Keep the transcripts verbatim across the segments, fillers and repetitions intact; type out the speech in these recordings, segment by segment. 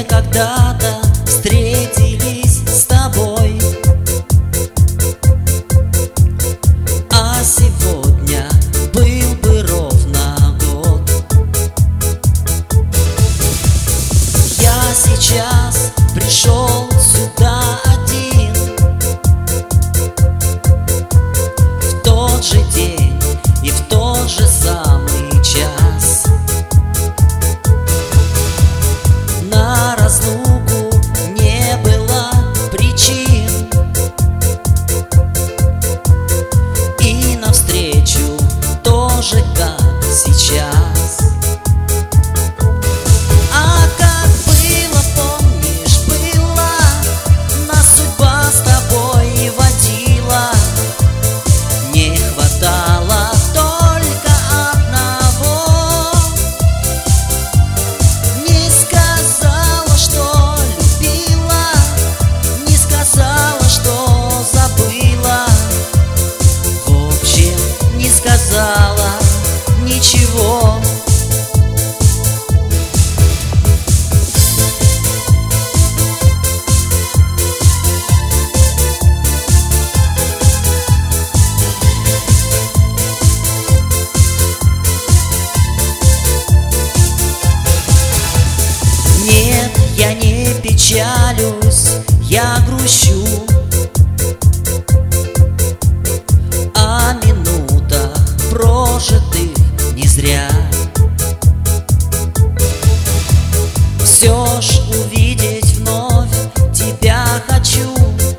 где когда-то встретились с тобой, а сегодня был бы ровно год. Я сейчас пришел сюда один, в тот же день и в тот же самый час. На разлуку не было причин, и навстречу тоже, как сейчас. А как было, помнишь, было, нас судьба с тобой и водила. Не хватало только одного. Не сказала, что любила, не сказала, что забыла. В общем, не сказала ничего. Нет, я не печалюсь, я грущу о минутах, прожитых не зря. Все ж увидеть вновь тебя хочу,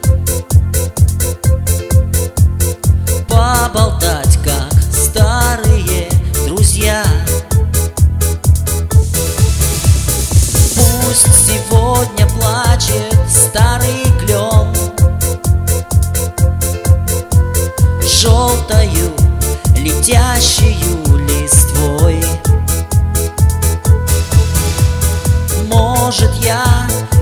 поболтать, как старые друзья. Пусть сегодня плачет старый клен желтою летящую листвой. Может, я